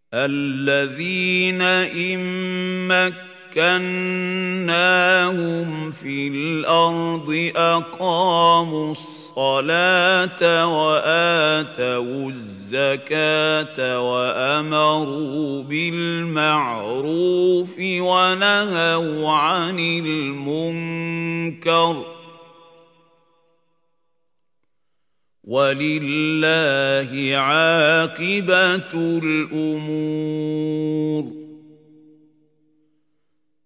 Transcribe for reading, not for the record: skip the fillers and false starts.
الذين إن مكناهم في الأرض أقاموا الصلاة وآتوا الزكاة وأمروا بالمعروف ونهوا عن المنكر ولله عاقبة الأمور.